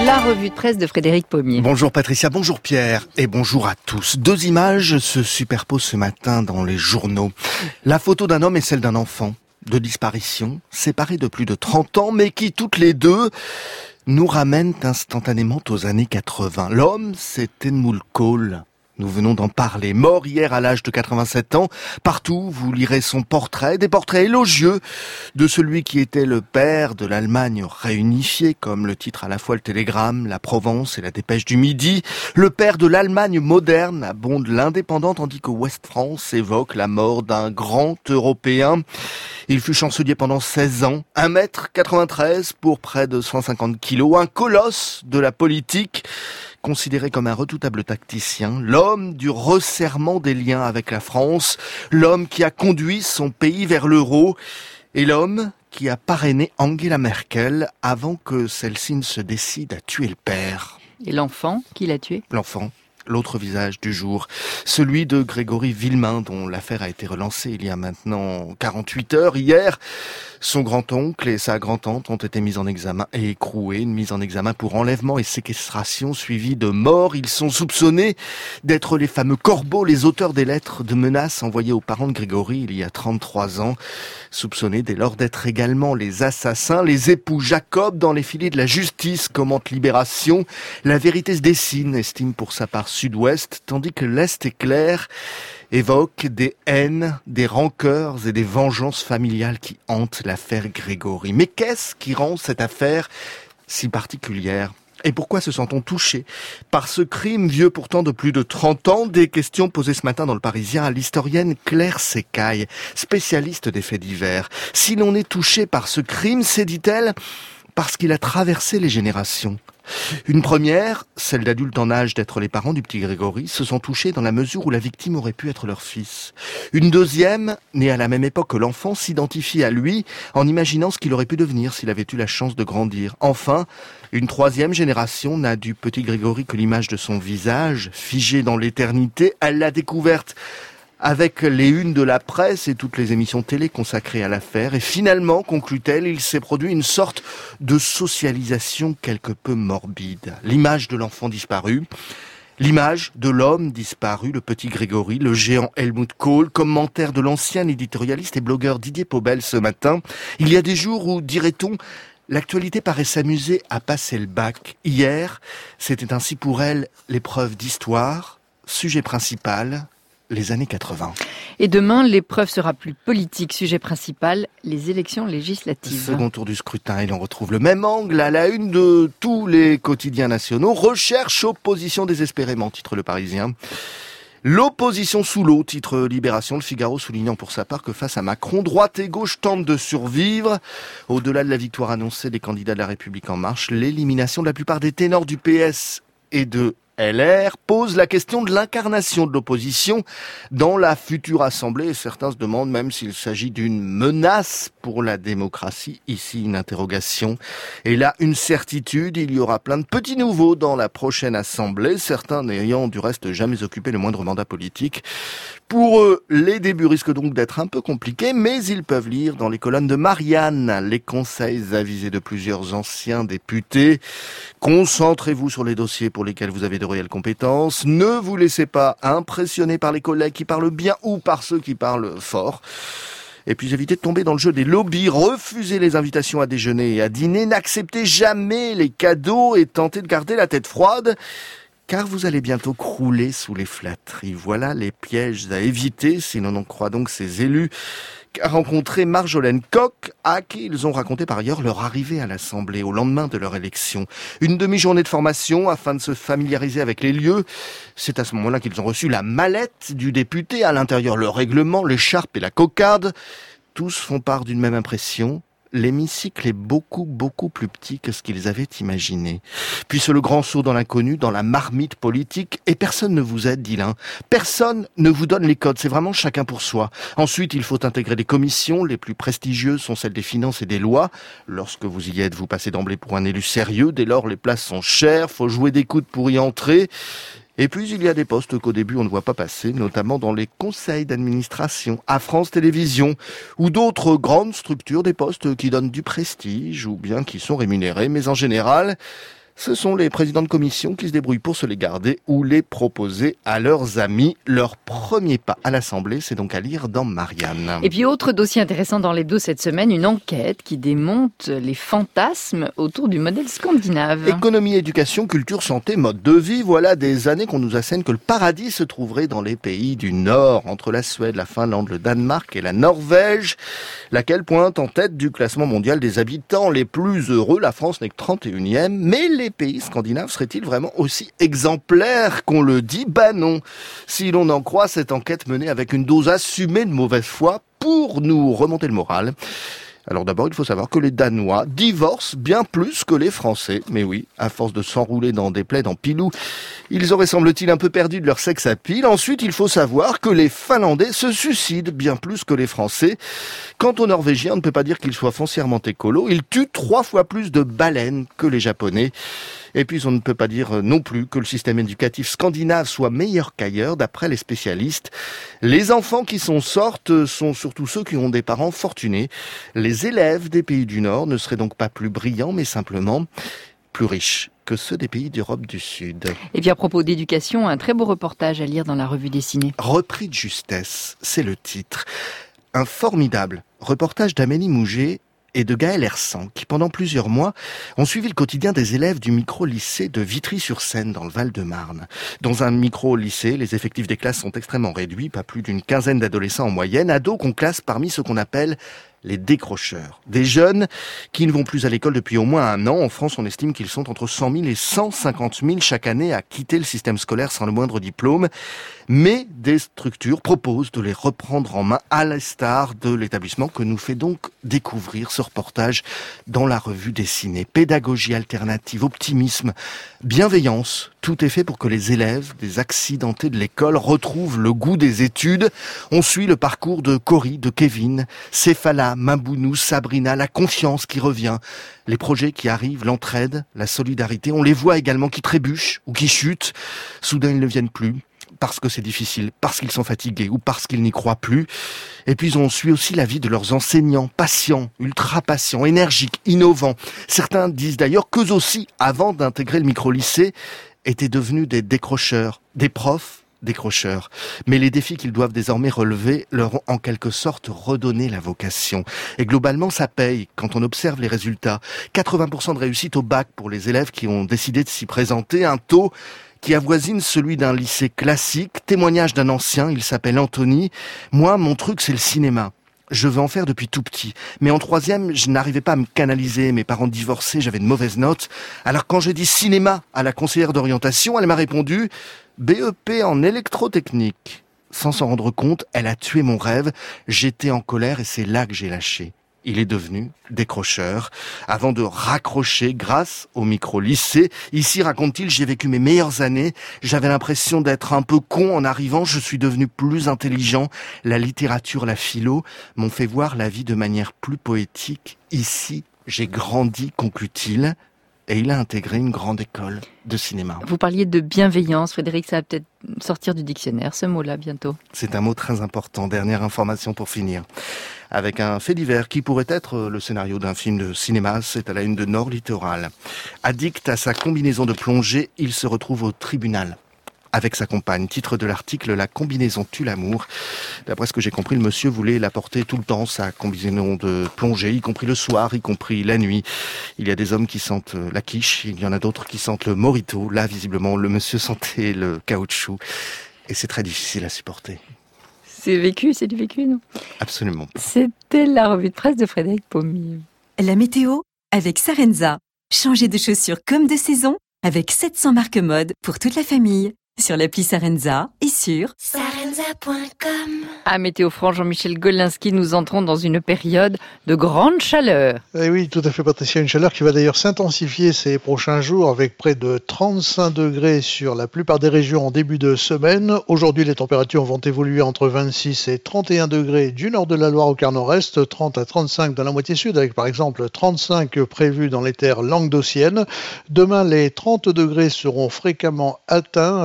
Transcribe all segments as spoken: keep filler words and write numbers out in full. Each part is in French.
La revue de presse de Frédéric Pommier. Bonjour Patricia, bonjour Pierre et bonjour à tous. Deux images se superposent ce matin dans les journaux. La photo d'un homme et celle d'un enfant de disparition, séparés de plus de trente ans, mais qui toutes les deux nous ramènent instantanément aux années quatre-vingts. L'homme, c'est Tendmul Kol. Nous venons d'en parler. Mort hier à l'âge de quatre-vingt-sept ans. Partout, vous lirez son portrait, des portraits élogieux de celui qui était le père de l'Allemagne réunifiée, comme le titre à la fois le Télégramme, la Provence et la Dépêche du Midi. Le père de l'Allemagne moderne, abonde l'indépendant, tandis que Ouest France évoque la mort d'un grand Européen. Il fut chancelier pendant seize ans, un mètre quatre-vingt-treize pour près de cent cinquante kilos, un colosse de la politique, considéré comme un redoutable tacticien, l'homme du resserrement des liens avec la France, l'homme qui a conduit son pays vers l'euro, et l'homme qui a parrainé Angela Merkel avant que celle-ci ne se décide à tuer le père. Et l'enfant, qui l'a tué ? L'enfant. L'autre visage du jour, celui de Grégory Villemain, dont l'affaire a été relancée il y a maintenant quarante-huit heures. Hier, son grand-oncle et sa grand-tante ont été mis en examen et écroués, une mise en examen pour enlèvement et séquestration suivie de mort. Ils sont soupçonnés d'être les fameux corbeaux, les auteurs des lettres de menaces envoyées aux parents de Grégory il y a trente-trois ans. Soupçonnés dès lors d'être également les assassins, les époux Jacob dans les filets de la justice, commente Libération. La vérité se dessine, estime pour sa part Sud-Ouest, tandis que l'Est éclair évoque des haines, des rancœurs et des vengeances familiales qui hantent l'affaire Grégory. Mais qu'est-ce qui rend cette affaire si particulière ? Et pourquoi se sent-on touché par ce crime vieux pourtant de plus de trente ans? Des questions posées ce matin dans le Parisien à l'historienne Claire Secaille, spécialiste des faits divers. Si l'on est touché par ce crime, c'est, dit-elle, parce qu'il a traversé les générations. Une première, celle d'adultes en âge d'être les parents du petit Grégory, se sont touchés dans la mesure où la victime aurait pu être leur fils. Une deuxième, née à la même époque que l'enfant, s'identifie à lui en imaginant ce qu'il aurait pu devenir s'il avait eu la chance de grandir. Enfin, une troisième génération n'a du petit Grégory que l'image de son visage, figé dans l'éternité. Elle l'a découverte avec les unes de la presse et toutes les émissions télé consacrées à l'affaire. Et finalement, conclut-elle, il s'est produit une sorte de socialisation quelque peu morbide. L'image de l'enfant disparu, l'image de l'homme disparu, le petit Grégory, le géant Helmut Kohl, commentaire de l'ancien éditorialiste et blogueur Didier Pobel ce matin. Il y a des jours où, dirait-on, l'actualité paraît s'amuser à passer le bac. Hier, c'était ainsi pour elle l'épreuve d'histoire, sujet principal, les années quatre-vingts. Et demain, l'épreuve sera plus politique. Sujet principal, les élections législatives. Second tour du scrutin, et l'on retrouve le même angle à la une de tous les quotidiens nationaux. Recherche, opposition désespérément, titre Le Parisien. L'opposition sous l'eau, titre Libération, Le Figaro soulignant pour sa part que face à Macron, droite et gauche tentent de survivre. Au-delà de la victoire annoncée des candidats de La République En Marche, l'élimination de la plupart des ténors du P S et de L R pose la question de l'incarnation de l'opposition dans la future Assemblée. Certains se demandent même s'il s'agit d'une menace pour la démocratie. Ici, une interrogation. Et là, une certitude, il y aura plein de petits nouveaux dans la prochaine Assemblée, certains n'ayant du reste jamais occupé le moindre mandat politique. Pour eux, les débuts risquent donc d'être un peu compliqués, mais ils peuvent lire dans les colonnes de Marianne les conseils avisés de plusieurs anciens députés. Concentrez-vous sur les dossiers pour lesquels vous avez de réelles compétences. Ne vous laissez pas impressionner par les collègues qui parlent bien ou par ceux qui parlent fort. Et puis évitez de tomber dans le jeu des lobbies, refusez les invitations à déjeuner et à dîner, n'acceptez jamais les cadeaux et tentez de garder la tête froide, car vous allez bientôt crouler sous les flatteries. Voilà les pièges à éviter, si l'on en croit donc ces élus qu'a rencontré Marjolaine Coq, à qui ils ont raconté par ailleurs leur arrivée à l'Assemblée au lendemain de leur élection. Une demi-journée de formation afin de se familiariser avec les lieux. C'est à ce moment-là qu'ils ont reçu la mallette du député, à l'intérieur le règlement, l'écharpe et la cocarde. Tous font part d'une même impression. L'hémicycle est beaucoup, beaucoup plus petit que ce qu'ils avaient imaginé. Puis c'est le grand saut dans l'inconnu, dans la marmite politique, et personne ne vous aide, dit l'un. Personne ne vous donne les codes, c'est vraiment chacun pour soi. Ensuite, il faut intégrer des commissions, les plus prestigieuses sont celles des finances et des lois. Lorsque vous y êtes, vous passez d'emblée pour un élu sérieux, dès lors les places sont chères, faut jouer des coudes pour y entrer. Et puis, il y a des postes qu'au début, on ne voit pas passer, notamment dans les conseils d'administration, à France Télévisions, ou d'autres grandes structures, des postes qui donnent du prestige, ou bien qui sont rémunérés. Mais en général, Ce sont les présidents de commission qui se débrouillent pour se les garder ou les proposer à leurs amis. Leur premier pas à l'Assemblée, c'est donc à lire dans Marianne. Et puis autre dossier intéressant dans l'hebdo cette semaine, une enquête qui démonte les fantasmes autour du modèle scandinave. Économie, éducation, culture, santé, mode de vie, voilà des années qu'on nous assène que le paradis se trouverait dans les pays du Nord, entre la Suède, la Finlande, le Danemark et la Norvège, laquelle pointe en tête du classement mondial des habitants les plus heureux. La France n'est que trente et unième, mais les pays scandinaves seraient-ils vraiment aussi exemplaires qu'on le dit? Bah non. Si l'on en croit cette enquête menée avec une dose assumée de mauvaise foi pour nous remonter le moral. Alors d'abord, il faut savoir que les Danois divorcent bien plus que les Français. Mais oui, à force de s'enrouler dans des plaids en pilou, ils auraient, semble-t-il, un peu perdu de leur sexe à pile. Ensuite, il faut savoir que les Finlandais se suicident bien plus que les Français. Quant aux Norvégiens, on ne peut pas dire qu'ils soient foncièrement écolos. Ils tuent trois fois plus de baleines que les Japonais. Et puis, on ne peut pas dire non plus que le système éducatif scandinave soit meilleur qu'ailleurs, d'après les spécialistes. Les enfants qui s'en sortent sont surtout ceux qui ont des parents fortunés. Les élèves des pays du Nord ne seraient donc pas plus brillants, mais simplement plus riches que ceux des pays d'Europe du Sud. Et puis à propos d'éducation, un très beau reportage à lire dans la revue dessinée. Repris de justesse, c'est le titre. Un formidable reportage d'Amélie Mouget et de Gaël Hersan, qui pendant plusieurs mois ont suivi le quotidien des élèves du micro-lycée de Vitry-sur-Seine dans le Val-de-Marne. Dans un micro-lycée, les effectifs des classes sont extrêmement réduits, pas plus d'une quinzaine d'adolescents en moyenne, ados qu'on classe parmi ce qu'on appelle les décrocheurs. Des jeunes qui ne vont plus à l'école depuis au moins un an. En France, on estime qu'ils sont entre cent mille et cent cinquante mille chaque année à quitter le système scolaire sans le moindre diplôme. Mais des structures proposent de les reprendre en main à l'instar de l'établissement que nous fait donc découvrir ce reportage dans la revue dessinée. Pédagogie alternative, optimisme, bienveillance, tout est fait pour que les élèves des accidentés de l'école retrouvent le goût des études. On suit le parcours de Cory, de Kevin, Céphala, Mabounou, Sabrina, la confiance qui revient, les projets qui arrivent, l'entraide, la solidarité. On les voit également qui trébuchent ou qui chutent. Soudain, ils ne viennent plus parce que c'est difficile, parce qu'ils sont fatigués ou parce qu'ils n'y croient plus. Et puis on suit aussi la vie de leurs enseignants, patients, ultra patients, énergiques, innovants. Certains disent d'ailleurs qu'eux aussi, avant d'intégrer le micro-lycée, étaient devenus des décrocheurs, des profs décrocheurs. Mais les défis qu'ils doivent désormais relever leur ont en quelque sorte redonné la vocation. Et globalement, ça paye quand on observe les résultats. quatre-vingts pour cent de réussite au bac pour les élèves qui ont décidé de s'y présenter, un taux qui avoisine celui d'un lycée classique. Témoignage d'un ancien, il s'appelle Anthony. Moi, mon truc, c'est le cinéma. Je veux en faire depuis tout petit. Mais en troisième, je n'arrivais pas à me canaliser. Mes parents divorcés, j'avais de mauvaises notes. Alors quand j'ai dit cinéma à la conseillère d'orientation, elle m'a répondu B E P en électrotechnique. Sans s'en rendre compte, elle a tué mon rêve. J'étais en colère et c'est là que j'ai lâché. Il est devenu décrocheur avant de raccrocher grâce au micro-lycée. Ici, raconte-t-il, j'ai vécu mes meilleures années. J'avais l'impression d'être un peu con en arrivant. Je suis devenu plus intelligent. La littérature, la philo m'ont fait voir la vie de manière plus poétique. Ici, j'ai grandi, conclut-il. Et il a intégré une grande école de cinéma. Vous parliez de bienveillance, Frédéric, ça va peut-être sortir du dictionnaire, ce mot-là, bientôt. C'est un mot très important. Dernière information pour finir. Avec un fait divers qui pourrait être le scénario d'un film de cinéma, c'est à la une de Nord Littoral. Addict à sa combinaison de plongée, il se retrouve au tribunal avec sa compagne. Titre de l'article, la combinaison tue l'amour. D'après ce que j'ai compris, le monsieur voulait la porter tout le temps, sa combinaison de plongée, y compris le soir, y compris la nuit. Il y a des hommes qui sentent la quiche, il y en a d'autres qui sentent le mojito. Là, visiblement, le monsieur sentait le caoutchouc. Et c'est très difficile à supporter. C'est vécu, c'est du vécu, non? Absolument. C'était la revue de presse de Frédéric Pommier. La météo avec Sarenza. Changez de chaussures comme de saison avec sept cents marques mode pour toute la famille. Sur l'appli Sarenza et sur sarenza point com. À Météo France, Jean-Michel Golinski, nous entrons dans une période de grande chaleur. Et oui, tout à fait, Patricia, une chaleur qui va d'ailleurs s'intensifier ces prochains jours avec près de trente-cinq degrés sur la plupart des régions en début de semaine. Aujourd'hui, les températures vont évoluer entre vingt-six et trente et un degrés du nord de la Loire au quart nord-est, trente à trente-cinq dans la moitié sud, avec par exemple trente-cinq prévus dans les terres languedociennes. Demain, les trente degrés seront fréquemment atteints avec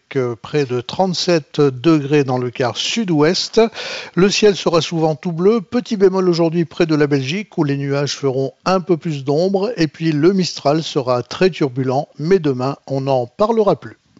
euh, près de trente-sept degrés dans le quart sud-ouest. Le ciel sera souvent tout bleu. Petit bémol aujourd'hui près de la Belgique où les nuages feront un peu plus d'ombre. Et puis le Mistral sera très turbulent. Mais demain, on n'en parlera plus.